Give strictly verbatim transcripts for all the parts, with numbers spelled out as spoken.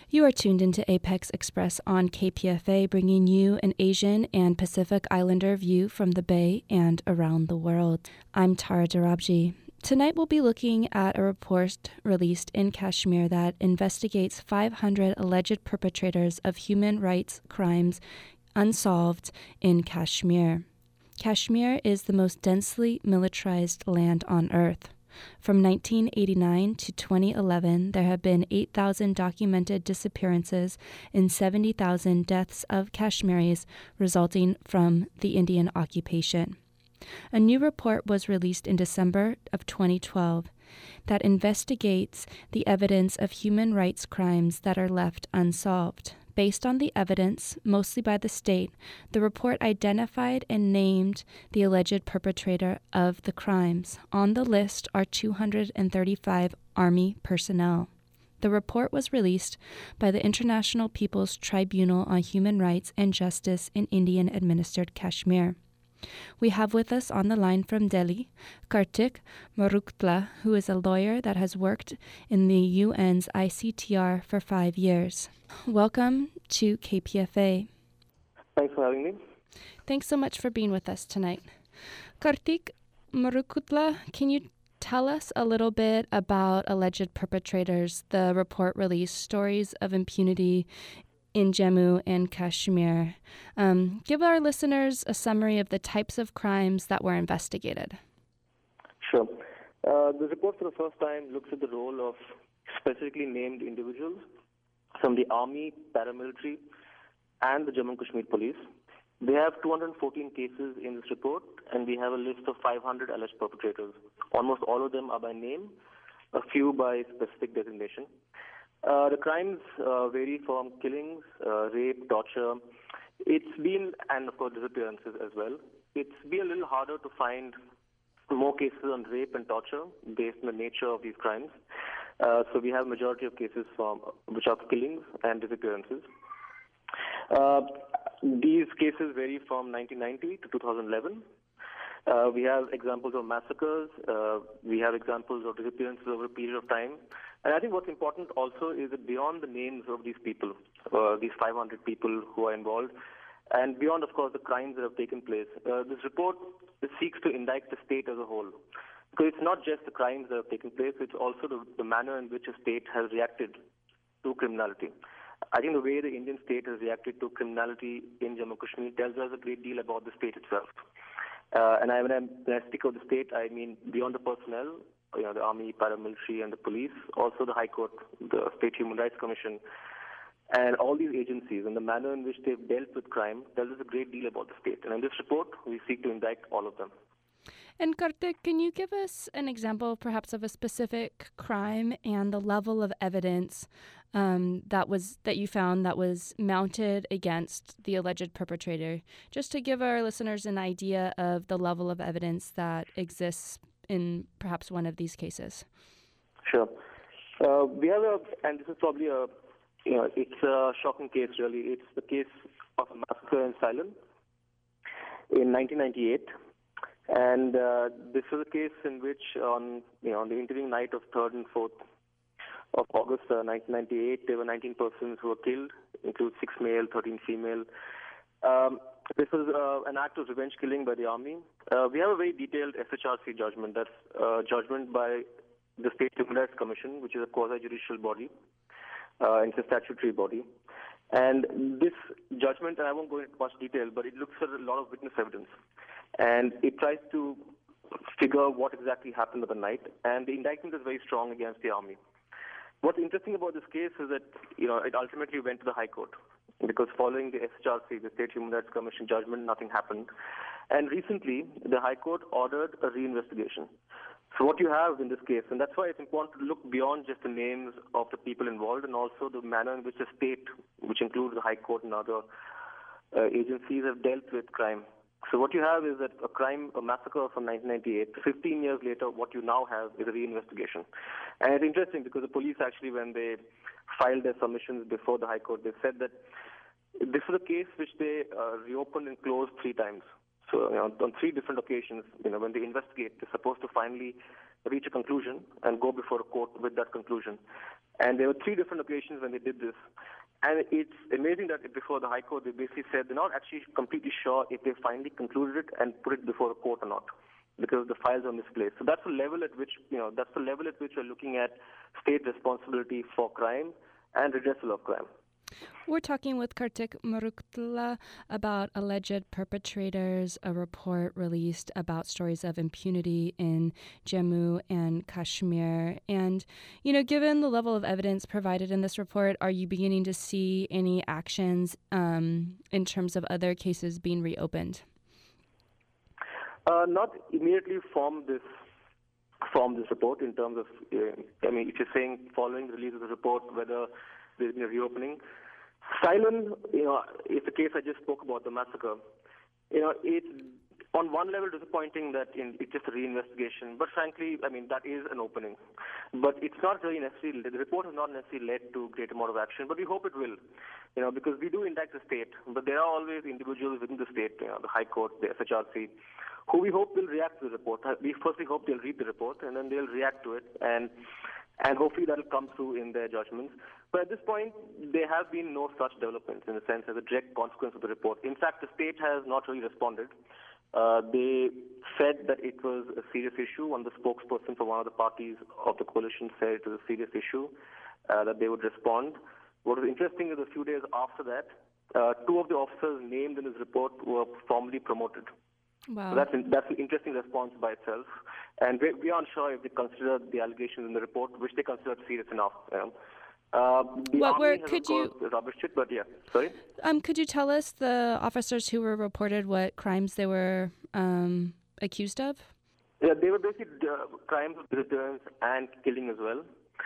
You are tuned into Apex Express on K P F A, bringing you an Asian and Pacific Islander view from the Bay and around the world. I'm Tara Darabji. Tonight we'll be looking at a report released in Kashmir that investigates five hundred alleged perpetrators of human rights crimes unsolved in Kashmir. Kashmir is the most densely militarized land on Earth. From nineteen eighty-nine to twenty eleven, there have been eight thousand documented disappearances and seventy thousand deaths of Kashmiris resulting from the Indian occupation. A new report was released in December of twenty twelve that investigates the evidence of human rights crimes that are left unsolved. Based on the evidence, mostly by the state, the report identified and named the alleged perpetrator of the crimes. On the list are two hundred thirty-five Army personnel. The report was released by the International People's Tribunal on Human Rights and Justice in Indian-administered Kashmir. We have with us on the line from Delhi, Kartik Maruktla, who is a lawyer that has worked in the U N's I C T R for five years. Welcome to K P F A. Thanks for having me. Thanks so much for being with us tonight. Kartik Maruktla, can you tell us a little bit about alleged perpetrators? The report released stories of impunity in Jammu and Kashmir. Um, give our listeners a summary of the types of crimes that were investigated. Sure. Uh, the report for the first time looks at the role of specifically named individuals from the Army, paramilitary, and the Jammu and Kashmir Police. They have two hundred fourteen cases in this report, and we have a list of five hundred alleged perpetrators. Almost all of them are by name, a few by specific designation. Uh, the crimes uh, vary from killings, uh, rape, torture. It's been, and of course disappearances as well. It's been a little harder to find more cases on rape and torture based on the nature of these crimes. Uh, so we have a majority of cases from which are killings and disappearances. Uh, these cases vary from nineteen ninety to two thousand eleven. Uh, we have examples of massacres. Uh, we have examples of disappearances over a period of time. And I think what's important also is that beyond the names of these people, uh, these five hundred people who are involved, and beyond, of course, the crimes that have taken place, uh, this report seeks to indict the state as a whole. Because it's not just the crimes that have taken place, it's also the, the manner in which a state has reacted to criminality. I think the way the Indian state has reacted to criminality in Jammu and Kashmir tells us a great deal about the state itself. Uh, and I, when, I, when I speak of the state, I mean beyond the personnel, you know, the Army, paramilitary, and the police, also the High Court, the State Human Rights Commission, and all these agencies and the manner in which they've dealt with crime tells us a great deal about the state. And in this report, we seek to indict all of them. And Kartik, can you give us an example perhaps of a specific crime and the level of evidence um, that was that you found that was mounted against the alleged perpetrator, just to give our listeners an idea of the level of evidence that exists in perhaps one of these cases? Sure. Uh, we have a, and this is probably a, you know, it's a shocking case really. It's the case of a massacre in Ceylon in nineteen ninety-eight. And uh, this is a case in which on, you know, on the intervening night of third and fourth of August uh, nineteen ninety-eight, there were nineteen persons who were killed, include six male, thirteen female. Um, this was uh, an act of revenge killing by the army. Uh, we have a very detailed S H R C judgment. That's uh, judgment by the State Human Rights Commission, which is a quasi-judicial body. Uh, it's a statutory body. And this judgment, and I won't go into much detail, but it looks at a lot of witness evidence. And it tries to figure what exactly happened on the night. And the indictment is very strong against the army. What's interesting about this case is that, you know, it ultimately went to the High Court. Because following the S H R C, the State Human Rights Commission judgment, nothing happened. And recently, the High Court ordered a reinvestigation. So what you have in this case, and that's why it's important to look beyond just the names of the people involved and also the manner in which the state, which includes the High Court and other uh, agencies, have dealt with crime. So what you have is that a crime, a massacre from nineteen ninety-eight, fifteen years later, what you now have is a reinvestigation. And it's interesting because the police actually, when they filed their submissions before the High Court, they said that this is a case which they uh, reopened and closed three times. So you know, on three different occasions, you know, when they investigate, they're supposed to finally reach a conclusion and go before a court with that conclusion. And there were three different occasions when they did this. And it's amazing that before the High Court, they basically said they're not actually completely sure if they finally concluded it and put it before a court or not, because the files are misplaced. So that's the level at which, you know, that's the level at which we're looking at state responsibility for crime and redressal of crime. We're talking with Kartik Maruktla about alleged perpetrators, a report released about stories of impunity in Jammu and Kashmir. And, you know, given the level of evidence provided in this report, are you beginning to see any actions um, in terms of other cases being reopened? Uh, not immediately from this from this report in terms of, uh, I mean, if you're saying following the release of the report, whether there's been a reopening. Silent, you know, is the case I just spoke about, the massacre. You know, it's on one level disappointing that in, it's just a reinvestigation, but frankly, I mean, that is an opening. But it's not really necessarily, the report has not necessarily led to great amount of action, but we hope it will, you know, because we do indict the state, but there are always individuals within the state, you know, the High Court, the S H R C, who we hope will react to the report. We firstly hope they'll read the report, and then they'll react to it, and and hopefully that will come through in their judgments. But at this point, there have been no such developments in the sense as a direct consequence of the report. In fact, the state has not really responded. Uh, they said that it was a serious issue. One of the spokesperson for one of the parties of the coalition said it was a serious issue, uh, that they would respond. What was interesting is a few days after that, uh, two of the officers named in this report were formally promoted. Wow. So that's, an, that's an interesting response by itself. And we, we aren't sure if they consider the allegations in the report, which they consider serious enough. You know. Uh, the what Army were, has, could of course, you, rubbished it, but yeah, sorry? Um, could you tell us the officers who were reported what crimes they were um, accused of? Yeah, they were basically uh, crimes of disappearance and killing as well.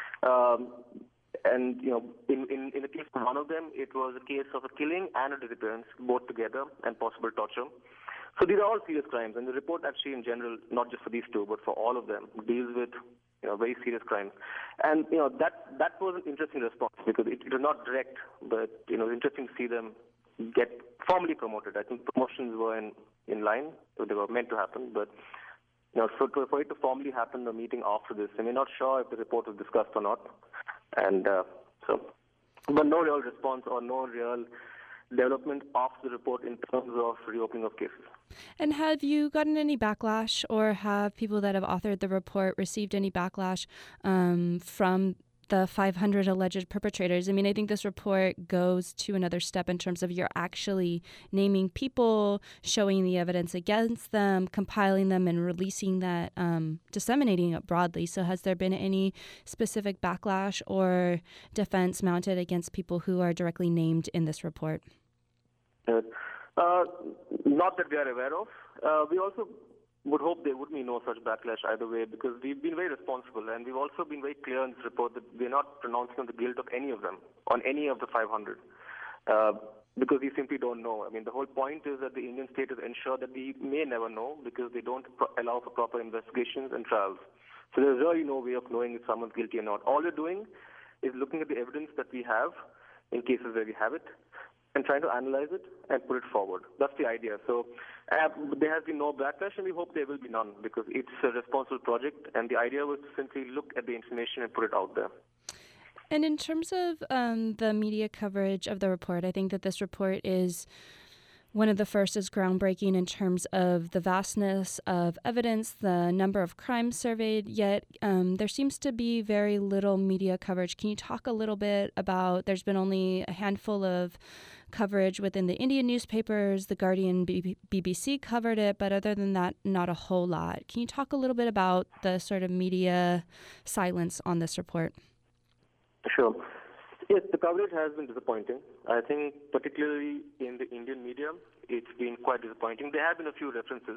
Um, and, you know, in, in, in the case of one of them, it was a case of a killing and a disappearance, both together, and possible torture. So these are all serious crimes, and the report actually in general, not just for these two, but for all of them, deals with, you know, very serious crimes. And, you know, that that was an interesting response because it, it was not direct, but, you know, it was interesting to see them get formally promoted. I think promotions were in, in line, so they were meant to happen, but, you know, so to, for it to formally happen, the meeting after this, and we're not sure if the report was discussed or not. And uh, so, but no real response or no real development after the report in terms of reopening of cases. And have you gotten any backlash, or have people that have authored the report received any backlash um, from the five hundred alleged perpetrators? I mean, I think this report goes to another step in terms of you're actually naming people, showing the evidence against them, compiling them, and releasing that, um, disseminating it broadly. So has there been any specific backlash or defense mounted against people who are directly named in this report? Uh, uh, not that we are aware of. Uh, we also would hope there would be no such backlash either way, because we've been very responsible, and we've also been very clear in this report that we're not pronouncing the guilt of any of them, on any of the five hundred, uh, because we simply don't know. I mean, the whole point is that the Indian state is ensure that we may never know, because they don't pro- allow for proper investigations and trials. So there's really no way of knowing if someone's guilty or not. All we're doing is looking at the evidence that we have in cases where we have it, and trying to analyze it and put it forward. That's the idea. So uh, there has been no backlash, and we hope there will be none, because it's a responsible project, and the idea was to simply look at the information and put it out there. And in terms of um, the media coverage of the report, I think that this report is one of the first is groundbreaking in terms of the vastness of evidence, the number of crimes surveyed, yet um, there seems to be very little media coverage. Can you talk a little bit about, there's been only a handful of coverage within the Indian newspapers, The Guardian, B B C covered it, but other than that, not a whole lot. Can you talk a little bit about the sort of media silence on this report? Sure. Yes, the coverage has been disappointing. I think particularly in the Indian media, it's been quite disappointing. There have been a few references.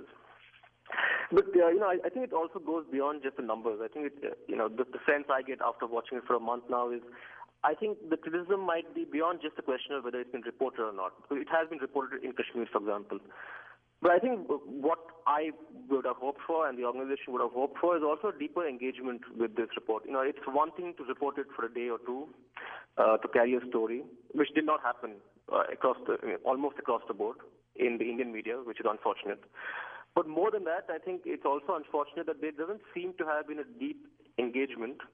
But, uh, you know, I, I think it also goes beyond just the numbers. I think, it, uh, you know, the, the sense I get after watching it for a month now is I think the criticism might be beyond just the question of whether it's been reported or not. It has been reported in Kashmir, for example. But I think what I would have hoped for and the organization would have hoped for is also deeper engagement with this report. You know, it's one thing to report it for a day or two, uh, to carry a story, which did not happen uh, across the, almost across the board in the Indian media, which is unfortunate. But more than that, I think it's also unfortunate that there doesn't seem to have been a deep engagement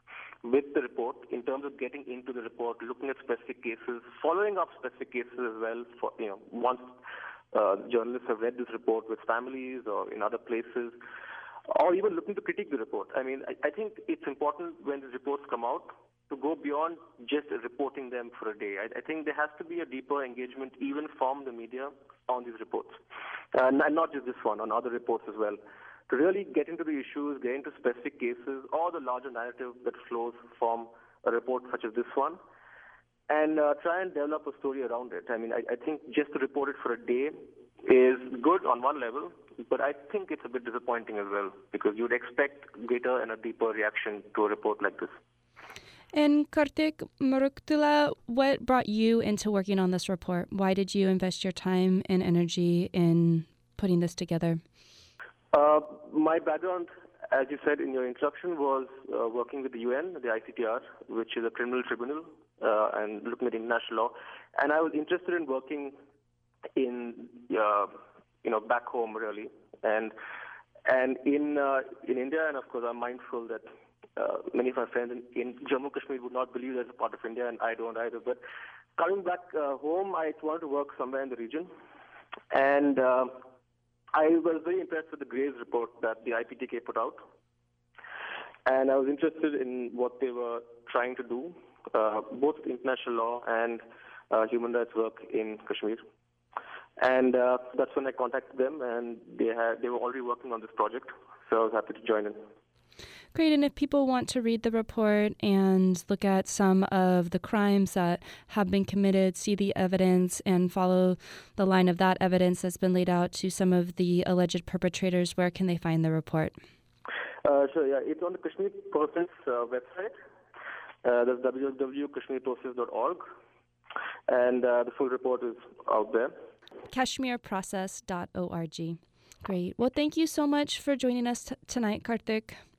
with the report in terms of getting into the report, looking at specific cases, following up specific cases as well. For you know, once uh, journalists have read this report with families or in other places, or even looking to critique the report. I mean, I, I think it's important when the reports come out to go beyond just reporting them for a day. I, I think there has to be a deeper engagement even from the media on these reports. Uh, and not just this one, on other reports as well. To really get into the issues, get into specific cases, or the larger narrative that flows from a report such as this one, and uh, try and develop a story around it. I mean, I, I think just to report it for a day is good on one level, but I think it's a bit disappointing as well, because you'd expect greater and a deeper reaction to a report like this. And Kartik Maruktula, what brought you into working on this report? Why did you invest your time and energy in putting this together? Uh, my background, as you said in your introduction, was uh, working with the U N, the I C T R, which is a criminal tribunal, uh, and looking at international law. And I was interested in working in, uh, you know, back home really, and and in uh, in India. And of course, I'm mindful that uh, many of my friends in, in Jammu Kashmir would not believe that's a part of India, and I don't either. But coming back uh, home, I wanted to work somewhere in the region, and uh, I was very impressed with the Graves report that the I P T K put out, and I was interested in what they were trying to do, uh, both international law and uh, human rights work in Kashmir. And uh, that's when I contacted them, and they had they were already working on this project, so I was happy to join in. Great, and if people want to read the report and look at some of the crimes that have been committed, see the evidence, and follow the line of that evidence that's been laid out to some of the alleged perpetrators, where can they find the report? Uh, sure, yeah, it's on the Kashmir Process uh, website. Uh, that's w w w dot kashmir process dot org, and uh, the full report is out there. kashmir process dot org. Great. Well, thank you so much for joining us t- tonight, Kartik.